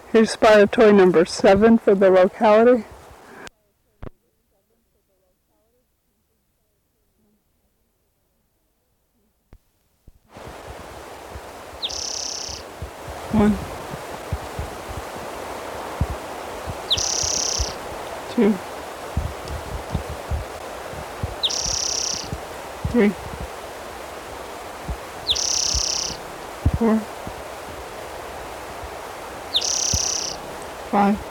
Here's spotted toy number 7 for the locality. One, two, three, four, five,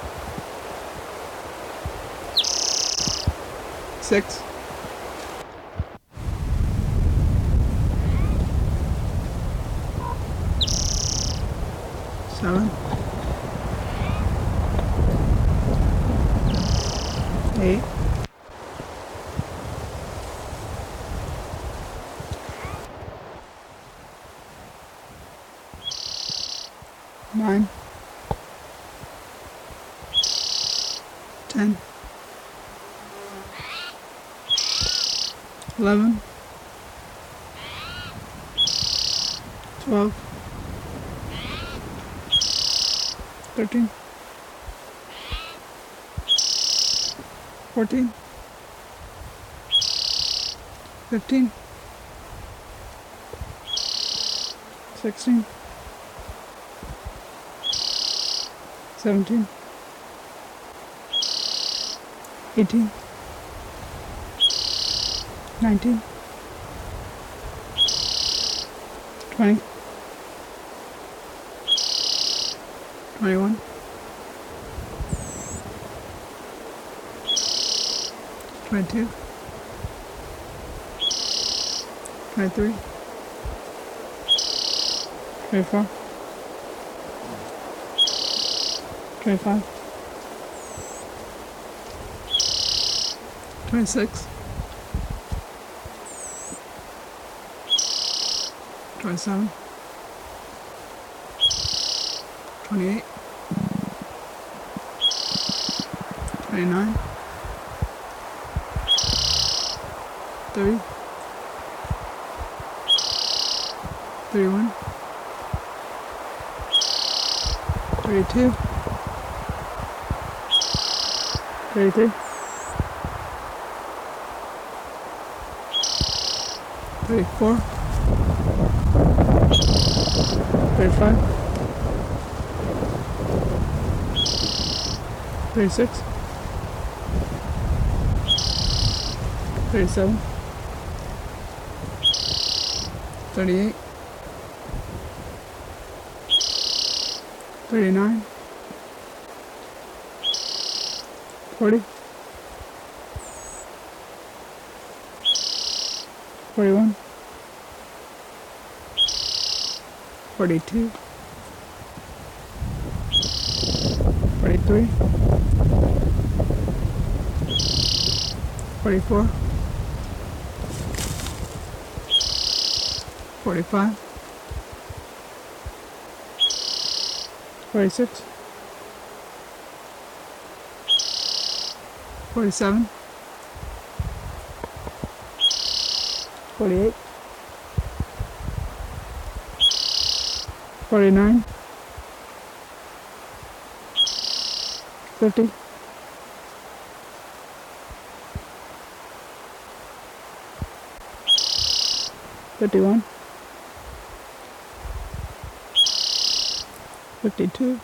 six, seven, 8, 9, 10, 11, 12, 13, 14, 15, 16, 17, 18, 19, 20, 21, 22, 23, 24, 25, 26, 27, 28, 29, 30, 31, 32, 33, 34, 35, 36, 37, 38, 39, 40, 41, 42, 43, 44, 45, 46, 47, 48, 49, 50, 51, 52,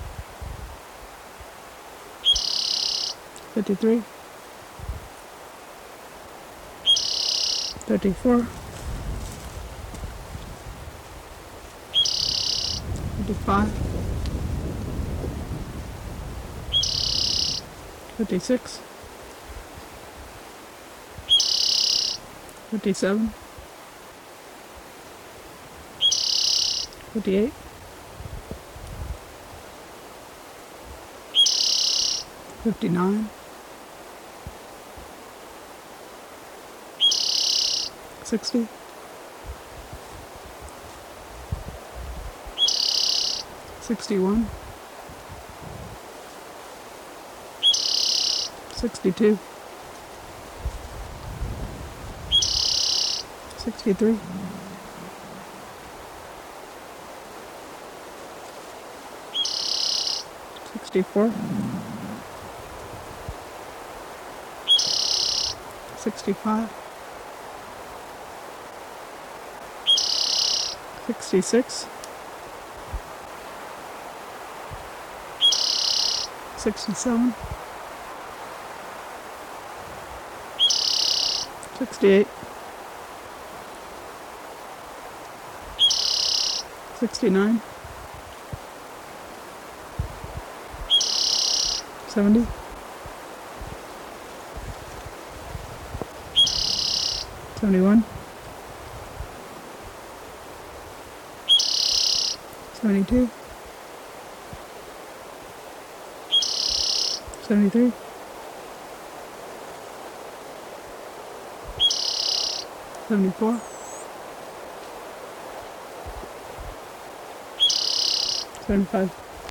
53, 34, 55, 56, 57, 58, 59, 60, 61, 62, 63, 64, 64, 65, 66, 67, 68, 69, 70, 71, 72, 73, 74, 75.